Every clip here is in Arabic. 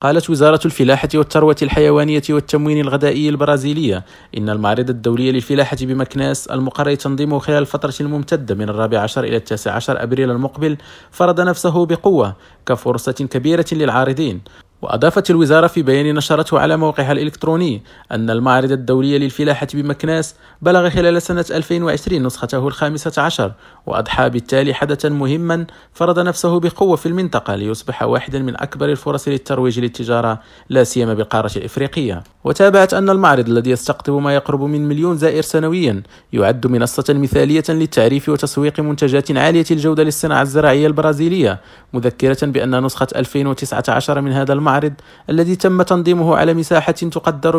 قالت وزارة الفلاحة والثروة الحيوانية والتموين الغذائي البرازيلية إن المعرض الدولي للفلاحة بمكناس المقرر تنظيمه خلال الفترة الممتدة من 14 إلى 19 أبريل المقبل فرض نفسه بقوة كفرصة كبيرة للعارضين. وأضافت الوزارة في بيان نشرته على موقعها الإلكتروني أن المعرض الدولي للفلاحة بمكناس بلغ خلال سنة 2020 نسخته 15 وأضحى بالتالي حدثا مهما فرض نفسه بقوة في المنطقة ليصبح واحدا من أكبر الفرص للترويج للتجارة لا سيما بالقارة الإفريقية. وتابعت أن المعرض الذي يستقطب ما يقرب من 1,000,000 زائر سنويا يعد منصة مثالية للتعريف وتسويق منتجات عالية الجودة للصناعة الزراعية البرازيلية، مذكرة بأن نسخة 2019 من هذا المعرض الذي تم تنظيمه على مساحة تقدر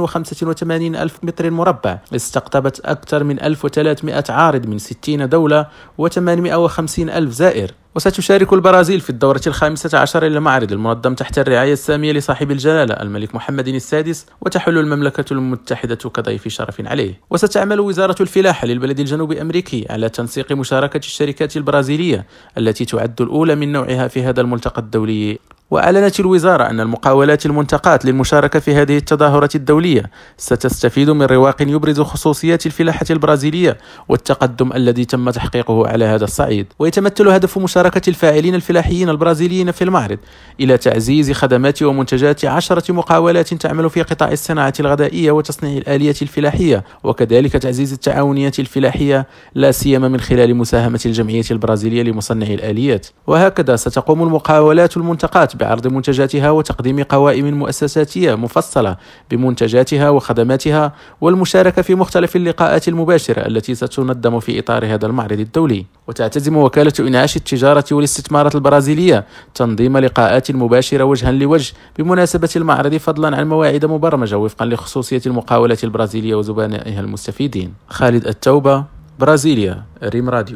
ب185 ألف متر مربع استقطبت أكثر من 1300 عارض من 60 دولة و850 ألف زائر. وستشارك البرازيل في الدورة 15 للمعرض المنظم تحت الرعاية السامية لصاحب الجلالة الملك محمد السادس، وتحل المملكة المتحدة كضيف شرف عليه. وستعمل وزارة الفلاحة للبلد الجنوب أمريكي على تنسيق مشاركة الشركات البرازيلية التي تعد الأولى من نوعها في هذا الملتقى الدولي. وأعلنت الوزارة أن المقاولات المنتقاة للمشاركة في هذه التظاهرة الدولية ستستفيد من رواق يبرز خصوصيات الفلاحة البرازيلية والتقدم الذي تم تحقيقه على هذا الصعيد. ويتمثل هدف مشاركة الفاعلين الفلاحيين البرازيليين في المعرض إلى تعزيز خدمات ومنتجات 10 مقاولات تعمل في قطاع الصناعة الغذائية وتصنيع الآلية الفلاحية، وكذلك تعزيز التعاونيات الفلاحية لا سيما من خلال مساهمة الجمعية البرازيلية لمصنعي الآليات. وهكذا ستقوم المقاولات المنتقاة بعرض منتجاتها وتقديم قوائم مؤسساتية مفصلة بمنتجاتها وخدماتها والمشاركة في مختلف اللقاءات المباشرة التي ستنظم في إطار هذا المعرض الدولي. وتعتزم وكالة إنعاش التجارة والاستثمارات البرازيلية تنظيم لقاءات مباشرة وجها لوجه بمناسبة المعرض فضلا عن مواعيد مبرمجة وفقا لخصوصية المقاولات البرازيلية وزبائنها المستفيدين. خالد التوبة، برازيليا، ريم راديو.